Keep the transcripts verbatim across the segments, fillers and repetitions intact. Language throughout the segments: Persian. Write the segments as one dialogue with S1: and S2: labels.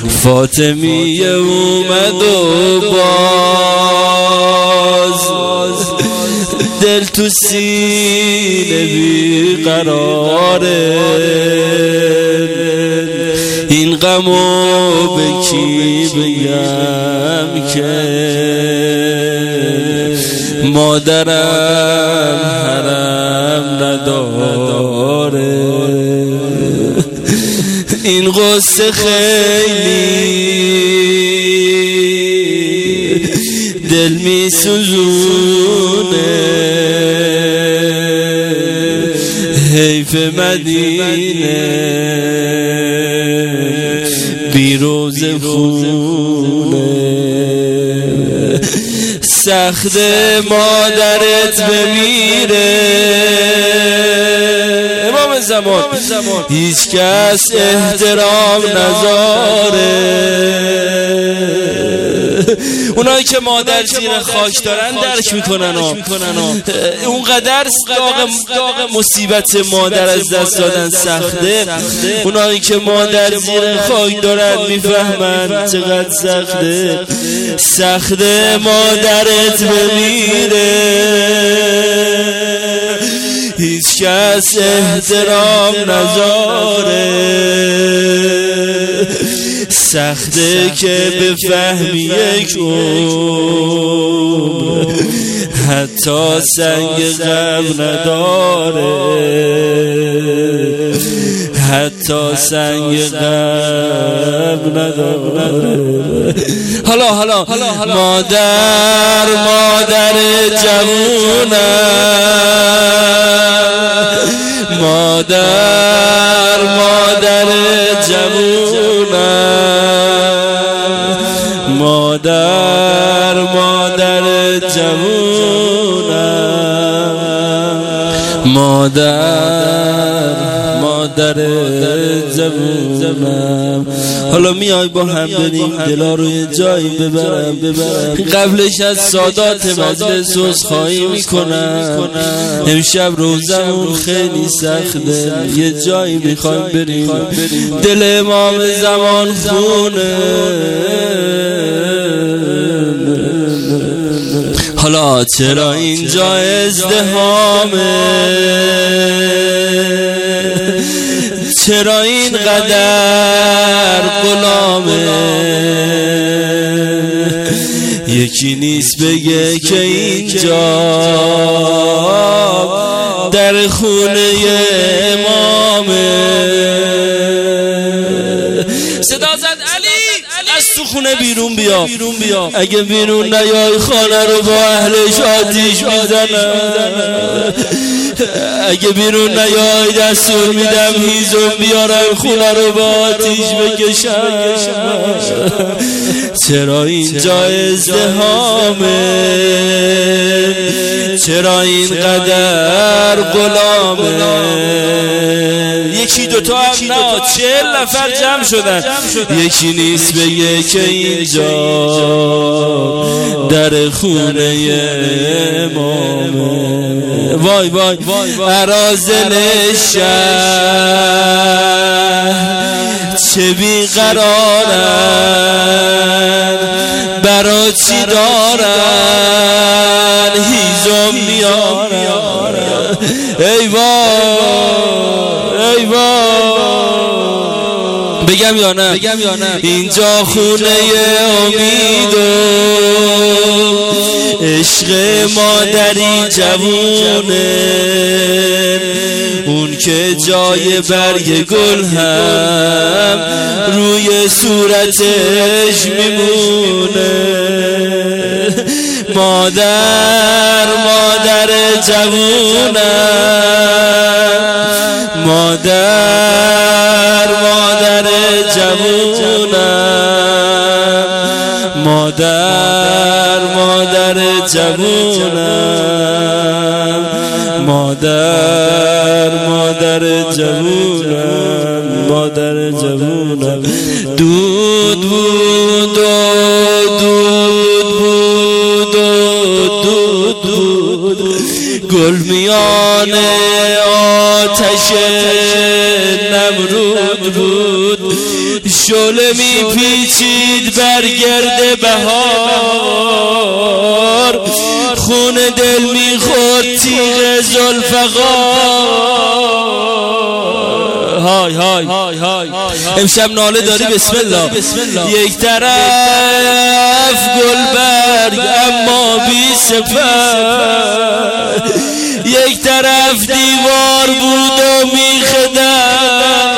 S1: فاطمیه اومد و باز دل تو سینه بیقراره، این غمو به کی بگم که مادرم حرم نداره. این قصه خیلی دل می سوزونه، حیف مدینه بی روز خونه. سخت مادرت بمیره امام زمان، هیچ کس احترام نذاره. اونایی که مادر زیر خاک دارن درک میکنن ها. اونقدر داغ مصیبت مادر از دست دادن سخته، اونایی که مادر زیر خاک دارن میفهمن چقدر سخته. سخته مادرت بمیره، هیچ کس احترام نذاره. سخته که بفهمی یک عمر حتی سنگ غم نداره، حتی سنگ غم نداره. حالا حالا مادر مادر جوونم، مادر مادر جوونم، مادر مادر جوونم، مادر مادر جوونم. حالا میای با هم بریم دلا روی جایی ببرم ببرم قبلش از سادات مجلس عذرخواهی میکنم. امشب روزمون خیلی سخته، یه جایی میخوایم بریم، دل امام زمان خونه. حالا چرا اینجا ازدحامه، چرا اینقدر غلامه؟ یکی نیست بگه که اینجا در خونه امامه. صدا زد علی از تو خونه بیرون بیا، اگه بیرون نیای خانه رو با اهلش آتیش میزنم. اگه بیرون نیای دستور میدم هیزم بیارم خونه رو با آتیش بکشم. چرا اینجا ازدحامه، چرا اینقدر غلامه؟ یکی دوتا هم نه چهل نفر جمع شدن، یکی نیست بگه که اینجا در خونه امامه. وای وای اراذل شهر چه بیقرارن، برا چی دارن هیزم میارن. ای وای ای وای بگم یا نه؟ اینجا خونه امید و عشق مادری جوونه، اون که جای برگ گل هم روی صورتش میمونه. مادر مادر جوونم، مادر مادر جوونم، مادر مادر جوونم، مادر مادر جوونم، مادر جوونم. دود بود دود بود دود بود گل میان آتش نمرود بود، شد شعله می پیچید برگرد بهار، خون دل می خورد تیغ ذوالفقار. های های های های امشب ناله داری بسم الله. یک طرف گلبرگ اما بی سپر، یک طرف دیوار بود و میخدم.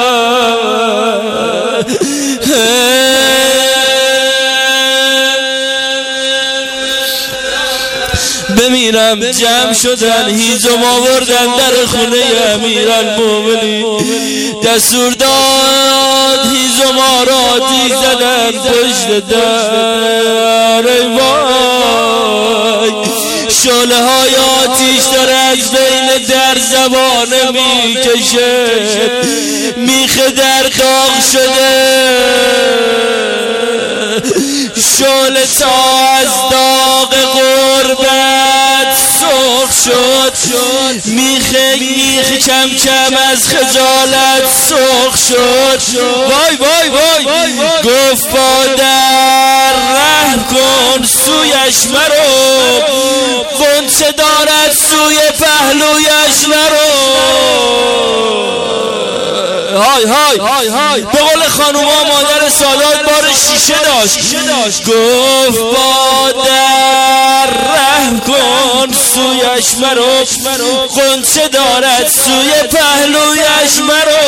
S1: بمیرم جمع شدن هیزم آوردن در خونه امیرالمومنین، دستور داد هیزم آراتی زدن پشت در. ای وای شعله های آتیش داره از بین در زبانه میکشه، میخه در داغ شده، شعله تا از داغ غربت سرخ شد، میخه میخ کم کم از خجالت سرخ شد. وای وای وای گفت با در رحم کن سویش مرو، غنچه دارد سوی پهلویش نرو. های های های های به قول خانوما مادر سادات بار شیشه داشت، گفت با در رحم کن سویش مرو، غنچه دارد سوی پهلویش مرو.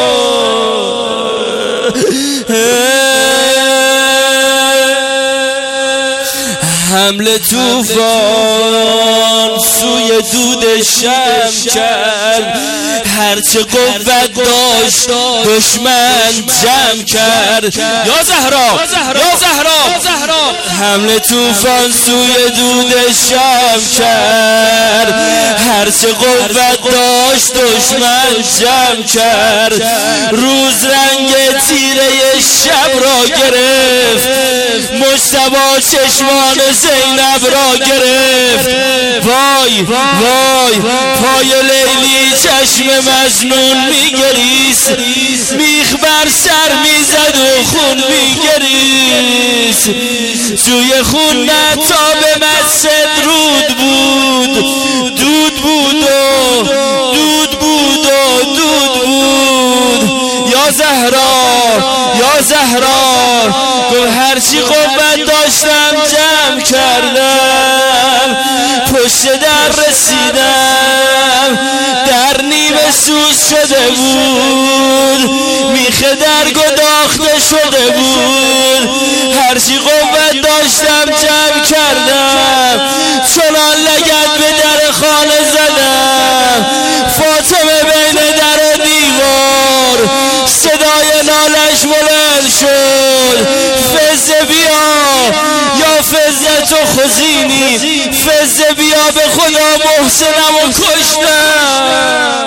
S1: حمله توفان سوی دود شم کرد، هرچه قوت داشت دشمن جمع کرد. یا زهرا یا زهرا حمله توفان سوی دود شم کرد، هرچه قوت داشت دشمن جمع کرد. روز رنگ تیره شب را گرفت، مجتبی چشمان زینب را گرفت. وای وای پای لیلی چشم مجنون میگریست، میخ بر سر میزد و خون میگریست. توی خون نه تا به مسجد رود بود، دود بود و دود بود و دود بود. یا زهرا یا زهرا گفت هرچی قوت داشتم جمع کردم، پشت در رسیدم در نیمه سوز شده بود، میخه در گداخته شده بود. هرچی قوت داشتم جمع کردم، چنان لگد به در خانه زدم. فاطمه بین در و دیوار صدای نالش بلند شد، فزه بیا یا فزه تو خزینی، فزه بیا به خدا محسنم و کشتم.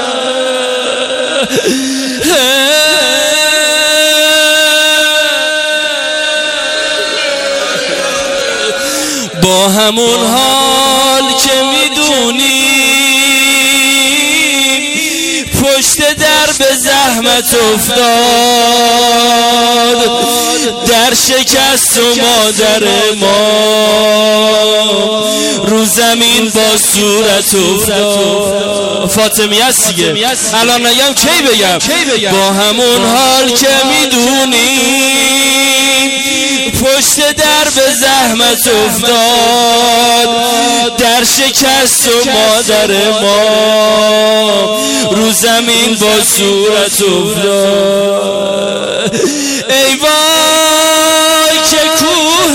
S1: با همون حال که میدونی پشت در به زحمت افتاد، در شکست و مادر ما رو زمین با صورت افتاد. فاطمی هست دیگه، الان نگم کی بگم. با همون حال که میدونی پشت در به زحمت افتاد، در شکست و مادر ما رو زمین با صورت افتاد. ای وای که کوه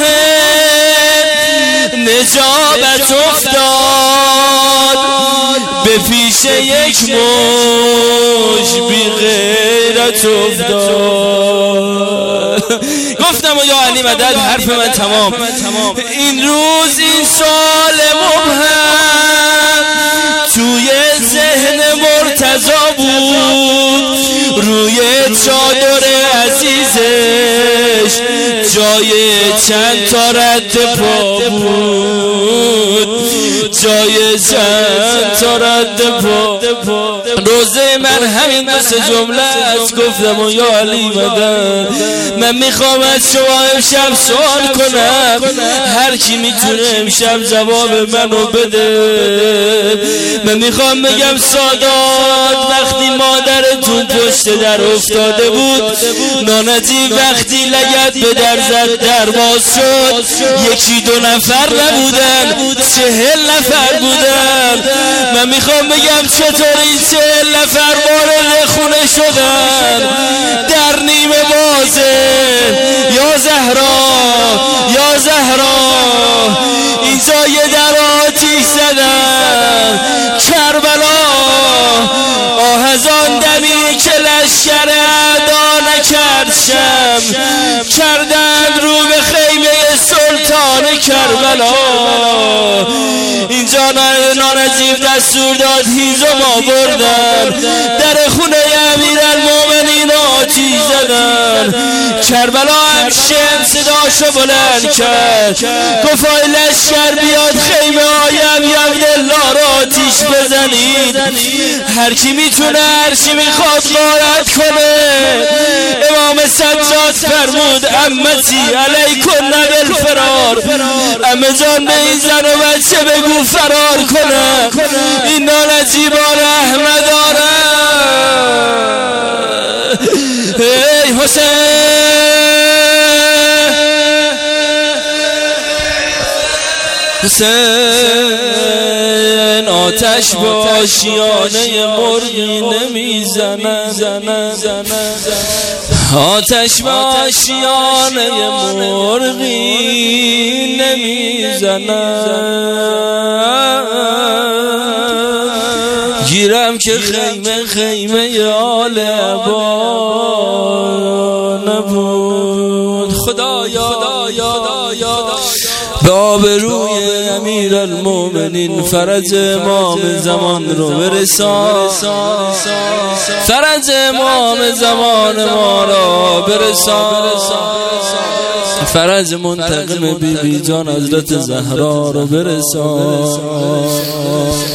S1: نجابت افتاد، به پیش یک موج بی غیرت افتاد. گفتم و یا علی مدد حرف من تمام. این روز این سال مبهم توی ذهن مرتضی بود، روی چادر عزیزش جای چند تا رد پا بود، جای چند تا رد پا. روزه من همین مثل جمله از گفتم و یا علی مدد. من میخوام از شما امشب سوال کنم، هر کی میتونه امشب جواب منو بده. من میخوام بگم سادات وقتی مادرتون پشت در افتاده بود، نانجی وقتی لگد به در زد در باز شد، یکی دو نفر نبودن، چهل نفر بودن. من میخوام بگم چطور این چهل نفر وارد خونه شدن در نیمه بازه. یا زهرا یا زهرا اینجا یه در آتیش زدن کربلا، آه از آن دمی که لشکر اعدا نکرد شم، کردن رو به خیمه سلطان کربلا. اینجا نانجیب دستور داد هیزم آوردن، در خونه امیرالمومنین آتیش زدن. کربلا هم شم صداشو بلند کرد، گفت آی لشکر بیاد خیمه های ابی عبدالله را آتیش بزنید، هر کی میتونه هر چی میخواد غارت کنه. امام سجاد فرمود امتی علیکن بالفرار، امه جان به این زن و بچه بگو فرار کنه، این نانجیبا رحمه داره. ای حسین حسین آتش با آشیانه مرغی نمیزند، آتش با آشیانه مرغی نمیزند. گیرم که خیمه خیمه آل عبا نبود. خدایا به آبروی امیرالمومنین فرج امام زمان رو برسان، فرج امام زمان ما را برسان، فرج منتقم بی بی جان حضرت زهرا رو برسان.